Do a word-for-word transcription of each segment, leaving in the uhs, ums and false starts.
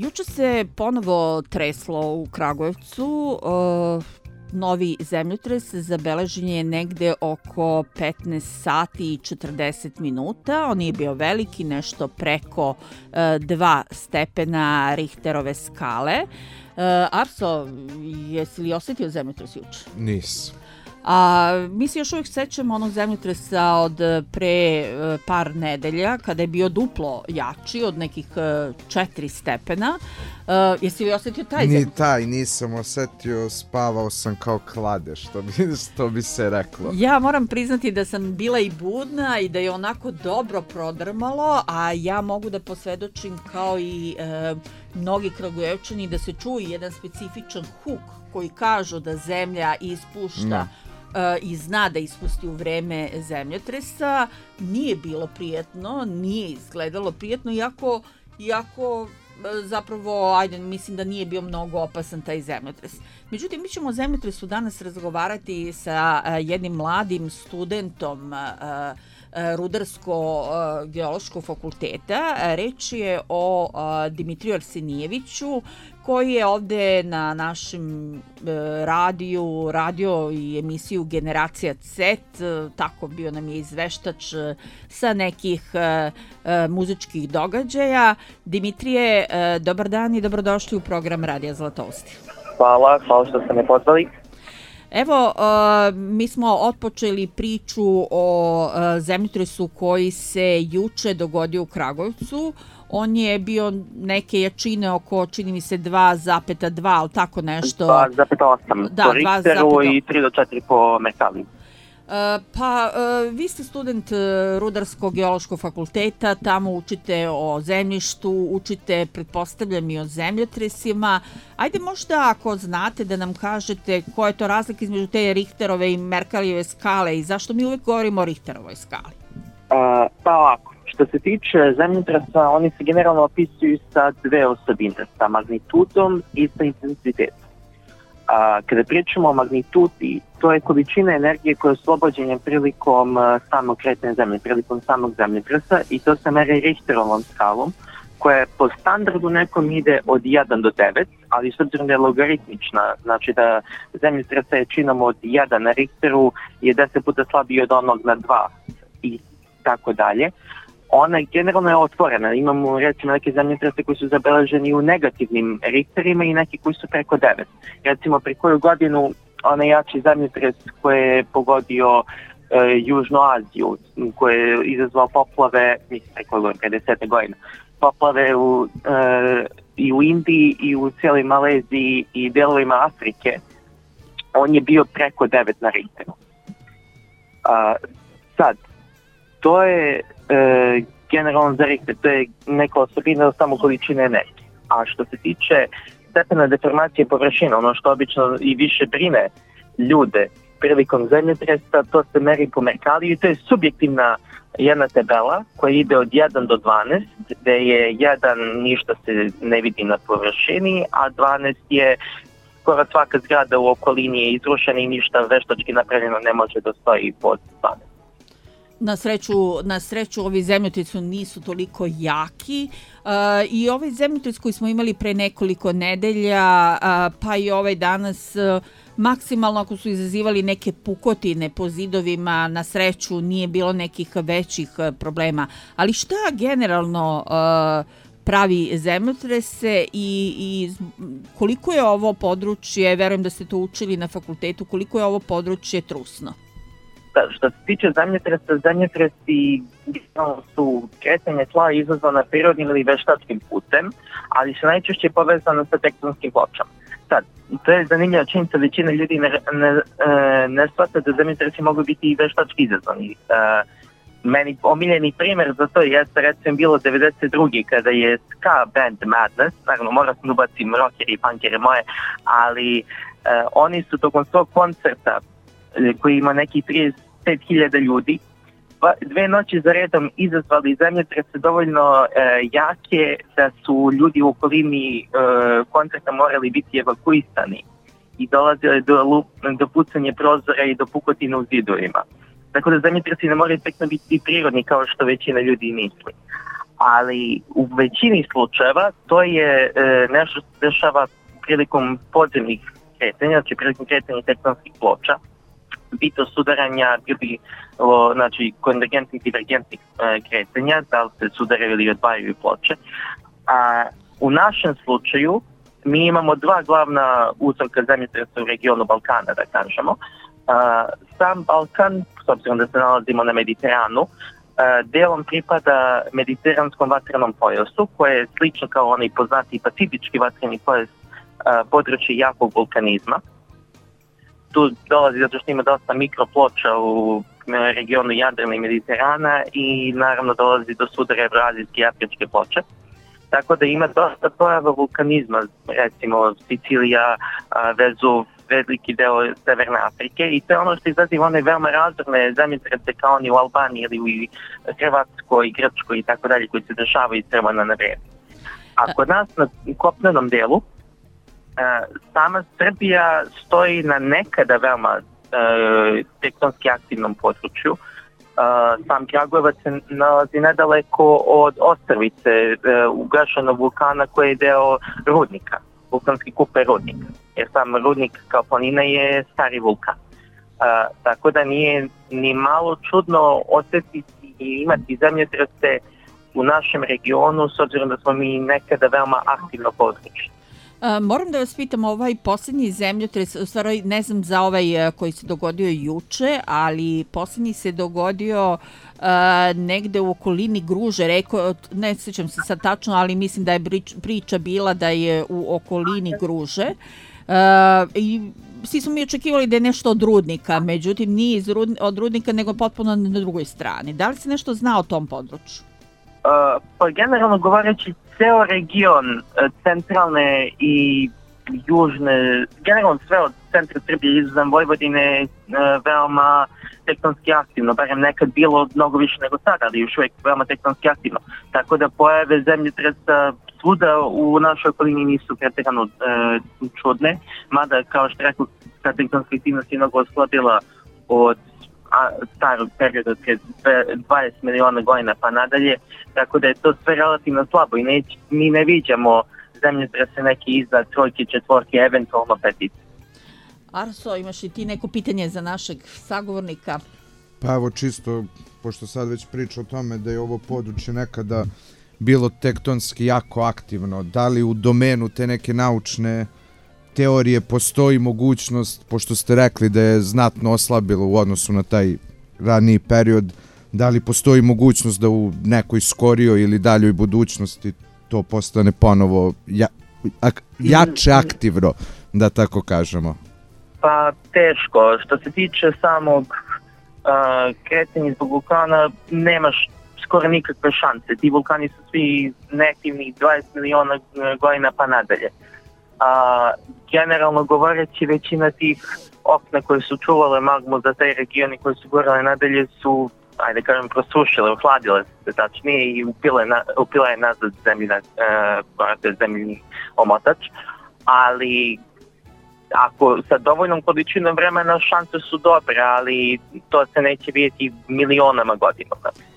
juče se ponovo treslo u Kragujevcu. Uh, novi zemljotres zabeležen je negde oko petnaest sati i četrdeset minuta. On je bio veliki, nešto preko uh, dva stepena Richterove skale. Uh, Arso, jesi li osjetio zemljotres juče? Nis. A mi se još uvijek sećamo onog zemljotresa od pre uh, par nedelja, kada je bio duplo jači, od nekih uh, četiri stepena. Uh, jesi li osjetio taj zemljotres? Ni taj, nisam osjetio, spavao sam kao klade, što bi, što bi se reklo. Ja moram priznati da sam bila i budna i da je onako dobro prodrmalo, a ja mogu da posvedočim kao i uh, mnogi Kragujevčani da se čuje jedan specifičan huk koji kažu da zemlja ispušta no. i zna da ispusti u vreme zemljotresa. Nije bilo prijetno, nije izgledalo prijetno, iako, iako zapravo, ajde, mislim da nije bio mnogo opasan taj zemljotres. Međutim, mi ćemo o zemljotresu danas razgovarati sa jednim mladim studentom Rudarsko-geološkog fakulteta. Reč je o Dimitriju Arsenijeviću, koji je ovde na našem radiju radio i emisiju Generacija C, tako bio nam je izveštač sa nekih muzičkih događaja. Dimitrije, dobar dan i dobrodošli u program Radija Zlatousti. Hvala, hvala što ste me pozvali. Evo, uh, mi smo otpočeli priču o uh, zemljotresu koji se juče dogodio u Kragujevcu. On je bio neke jačine oko, čini mi se, dva zarez dva, ali tako nešto. dva zarez osam da, po Richteru i tri do četiri po Mercaliju. Uh, pa, uh, vi ste student uh, Rudarsko-geološkog fakulteta, tamo učite o zemljištu, učite, pretpostavljam, i o zemljotresima. Ajde možda, ako znate, da nam kažete koja je to razlika između te Richterove i Mercalijeve skale i zašto mi uvijek govorimo o Richterovoj skali? Uh, pa ovako, što se tiče zemljotresa, oni se generalno opisuju sa dve osobine, sa magnitudom i sa intenzitetom. A, kada pričamo o magnitudi, to je količina energije koja je oslobođena prilikom uh, samog kretanja zemlje, prilikom samog zemljotresa, i to se meri Richterovom skalom, koja je po standardu nekom ide od jedan do devet, ali s obzirom da je logaritmična, znači da zemljotres sa jačinom od jedan na Richteru je deset puta slabiji od onog na dva i tako dalje. Ona generalno je otvorena. Imamo recimo neke zemljotrese koji su zabeleženi u negativnim Richterima i neki koji su preko devet. Recimo pre koju godinu onaj jači zemljotres koji je pogodio e, Južnu Aziju, koji je izazvao poplave, mislim preko godina, pedeset godina, poplave u, e, i u Indiji i u cijeloj Maleziji i delovima Afrike, on je bio preko devet na Richteru. A, sad, to je e, generalno za Richter, to je neka osobina samo količine energije. A što se tiče stepena deformacije površina, ono što obično i više brine ljude prilikom zemljotresa, to se meri po Mercaliju i to je subjektivna jedna tabela koja ide od jedan do dvanaest, gde je jedan ništa se ne vidi na površini, a dvanaest je skoro svaka zgrada u okolini je izrušena i ništa veštački napravljeno ne može da stoji pod dvanaest. Na sreću, na sreću ovi zemljotresi nisu toliko jaki uh, i ovaj zemljotres koji smo imali pre nekoliko nedelja, uh, pa i ovaj danas, uh, maksimalno ako su izazivali neke pukotine po zidovima, na sreću nije bilo nekih većih uh, problema. Ali šta generalno uh, pravi zemljotrese i, i koliko je ovo područje, verujem da ste to učili na fakultetu, koliko je ovo područje trusno? Što se tiče zemljotresa, zemljotresi su kretanje tla izazvana prirodnim ili veštačkim putem, ali su najčešće povezane sa tektonskim pločama. Sad, to je zanimljiva činjenica, većina ljudi ne, ne, ne shvata da zemljotresi mogu biti i veštački izazvani. Meni omiljeni primjer za to jeste recimo bilo devedeset druge kada je ska band Madness, naravno moram sam ubacim rockere i punkere moje, ali oni su tokom svog koncerta koji ima nekih trideset pet hiljada ljudi, dve noći za redom izazvali zemljotrese dovoljno e, jake da su ljudi u okolini e, koncerta morali biti evakuisani i dolazili do, do pucanja prozora i do pukotina u zidovima. Tako da zemljotresi ne moraju tekno biti prirodni kao što većina ljudi misli. ali u većini slučajeva to je e, nešto što se dešava prilikom podzemnih kretanja, znači prilikom kretanja tektonskih ploča, bito sudaranja ili znači, konvergentnih, divergentnih e, kretanja, da li se sudaraju ili odvajaju ploče. A u našem slučaju mi imamo dva glavna uzroka zemljotresa u regionu Balkana, da kažemo. A, sam Balkan, s obzirom da se nalazimo na Mediteranu, a, delom pripada mediteranskom vatrenom pojasu, koje je slično kao onaj poznati pacifički vatreni pojas, a, područje jakog vulkanizma. Tu dolazi zato što ima dosta mikroploča u regionu Jadrana i Mediterana i naravno dolazi do sudara evroazijske i afričke ploče. Tako da ima dosta pojava vulkanizma, recimo Sicilija, Vezuv, veliki deo Severne Afrike i to je ono što izaziva one veoma razorne zemljotrese kao oni u Albaniji ili u Hrvatskoj i Grčkoj i tako dalje koji se dešavaju iz vremena na vreme. A kod nas na kopnenom delu sama Srbija stoji na nekada veoma tektonski aktivnom području. Uh, sam Kragujevac se nalazi nedaleko od Ostrvice, uh, ugašenog vulkana koji je deo rudnika, vulkanski kupe rudnika, jer sam rudnik kao planina je stari vulkan. Uh, tako da nije ni malo čudno osjetiti i imati zemljotrese u našem regionu, s obzirom da smo mi nekada veoma aktivno područje. Uh, moram da vas pitam, ovaj posljednji zemljotres, u stvari ne znam za ovaj koji se dogodio juče, ali posljednji se dogodio uh, negde u okolini Gruže, reko, ne sjećam se sad tačno, ali mislim da je priča bila da je u okolini Gruže. Uh, i svi smo mi očekivali da je nešto od rudnika, međutim nije od rudnika nego potpuno na drugoj strani. Da li se nešto zna o tom području? Uh, pa generalno govoreći, ceo region centralne i južne, generalno sve od centra Srbije izuzem Vojvodine veoma tektonski aktivno, barem nekad bilo mnogo više nego sada, ali još uvijek veoma tektonski aktivno. Tako da pojave zemljotresa svuda u našoj okolini nisu pretjerano e, čudne, mada kao što rekao, ta tektonska aktivnost je mnogo oslabila od a, starog perioda od dvadeset miliona godina pa nadalje, tako da je to sve relativno slabo i neć, mi ne viđamo zemljotrese neki iza trojke, četvorke, eventualno petice. Arso, imaš i ti neko pitanje za našeg sagovornika? Pa evo čisto, pošto sad već priča o tome da je ovo područje nekada bilo tektonski jako aktivno, da li u domenu te neke naučne teorije postoji mogućnost, pošto ste rekli da je znatno oslabilo u odnosu na taj raniji period, da li postoji mogućnost da u nekoj skorijoj ili daljoj budućnosti to postane ponovo ja, ak, jače aktivno, da tako kažemo? Pa teško. Što se tiče samog uh, kretanja zbog vulkana, nemaš skoro nikakve šanse. Ti vulkani su svi neaktivni dvadeset miliona godina pa nadalje. A, generalno govoreći, većina tih okna koje su čuvale magmu za taj region i koje su gorale nadalje su, ajde kažem, prosušile, ohladile se tačnije i upile, na, upila je nazad zemljina, e, zemljini omotač. Ali ako sa dovoljnom količinom vremena šanse su dobre, ali to se neće vidjeti milionama godina.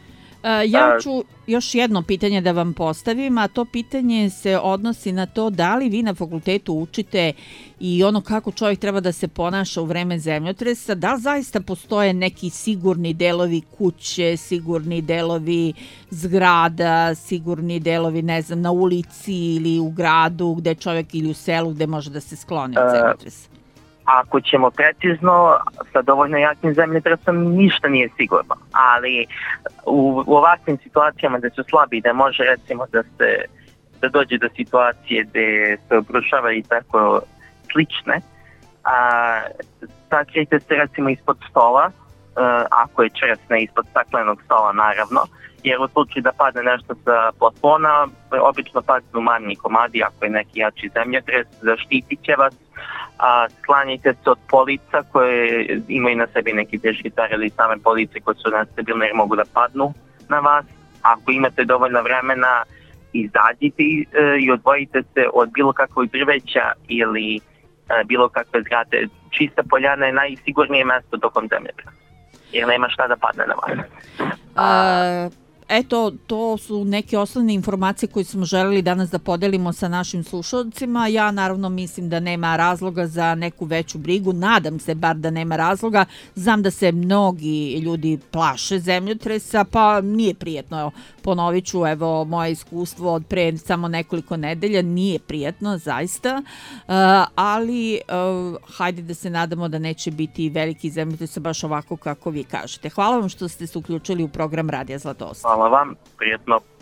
Ja ću još jedno pitanje da vam postavim, a to pitanje se odnosi na to da li vi na fakultetu učite i ono kako čovjek treba da se ponaša u vreme zemljotresa, da li zaista postoje neki sigurni delovi kuće, sigurni delovi zgrada, sigurni delovi, ne znam, na ulici ili u gradu gde čovjek ili u selu gde može da se skloni od zemljotresa? Ako ćemo precizno, sa dovoljno jakim zemljotresom ništa nije sigurno, ali u, u ovakvim situacijama da su slabi, da može recimo da se da dođe do situacije gde se obrušava i tako slične, a, sakrijte se recimo ispod stola, a, ako je čvrsna ispod staklenog stola naravno, jer u slučaju da padne nešto sa plafona, obično padnu manji komadi, ako je neki jači zemljotres, zaštitit će vas. A, sklanjajte se od polica koje imaju na sebi neki dežgitar ili same police koje su nestabilne jer mogu da padnu na vas. Ako imate dovoljno vremena, izađite i, e, i odvojite se od bilo kakvog drveća ili e, bilo kakve zgrade. Čista poljana je najsigurnije mesto tokom zemljotresa jer nema šta da padne na vas. A... eto, to su neke osnovne informacije koje smo želeli danas da podelimo sa našim slušalcima. Ja naravno mislim da nema razloga za neku veću brigu, nadam se bar da nema razloga. Znam da se mnogi ljudi plaše zemljotresa, pa nije prijetno. Evo, ponovit ću, evo, moje iskustvo od pre samo nekoliko nedelja, nije prijetno, zaista, uh, ali uh, hajde da se nadamo da neće biti veliki zemljotresa baš ovako kako vi kažete. Hvala vam što ste se uključili u program Radija Zlatousta. Hvala vam, prijetno.